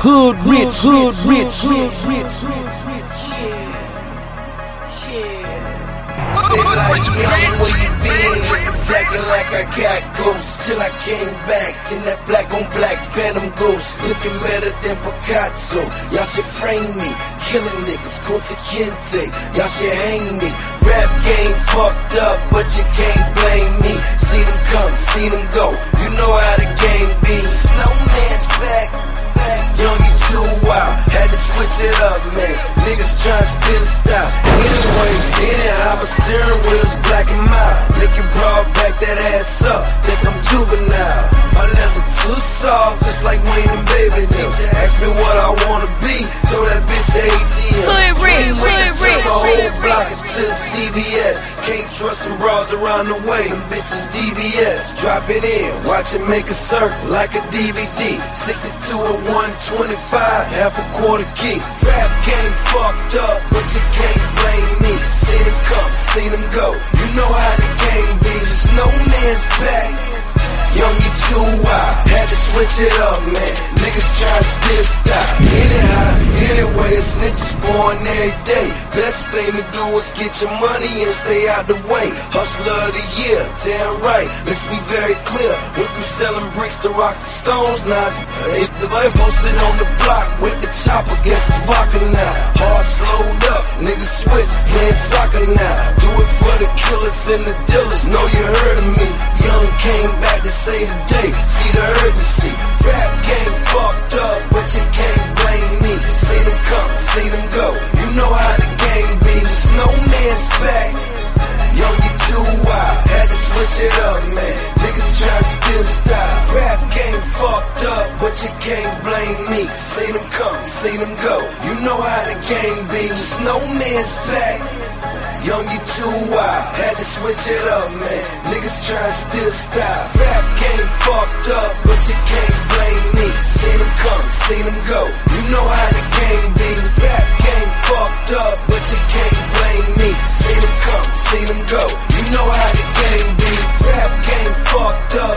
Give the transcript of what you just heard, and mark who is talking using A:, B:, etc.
A: Hood rich, hood rich, hood rich.
B: They like, young, where you been? Acting like I got ghosts till I came back in that black on black Phantom Ghost, looking better than Picasso. Y'all should frame me, killing niggas, Kunta Kinte. Y'all should hang me. Rap game fucked up, but you can't blame me. See them come, see them go. You know how the game be. Snowman's back. Young, you too wild, had to switch it up, man. Niggas tryna steal style. Anyway, anyhow, my steering wheel's black and mild. Making broad, back that ass up, think I'm juvenile. My leather too soft, just like Wayne and Baby Hill. Ask me what I wanna be, told that bitch ATM. My whole block into the CVS. Can't trust them bras around the way, them bitches DVS. Drop it in, watch it make a circle like a DVD. 62 or 125, half a quarter key. Rap game fucked up, but you can't blame me. See them come, see them go. You know how the game be. Snowman's back. Young, you too wild, had to switch it up, man. Niggas tryna steal style. Anyhow, anyway, a snitch is born every day. Best thing to do is get your money and stay out the way. Hustler of the year, damn right, let's be very clear. Went from selling bricks to rocks and stones, now it's the way posted on the block with the choppers, guess it's vodka now. Hard slowed up, niggas switch, playing soccer now. Do it for the killers and the dealers, know you heard of me. Young came back to say today, see the urgency. Rap game fucked up, but you can't blame me. See them come, see them go, you know how the game be. Snowman's back. Young, you too wild, had to switch it up, man. Niggas tryna steal style. Rap game fucked up, but you can't blame me. See them come, see them go, you know how the game be. Snowman's back. Young, you too wild, had to switch it up, man. Niggas tryna steal style. Rap game fucked up, but you can't blame me. See them come, see them go, you know how the game be. Rap game fucked up, but you can't blame me. See them come, see them go, you know how the game be. Rap game fucked up,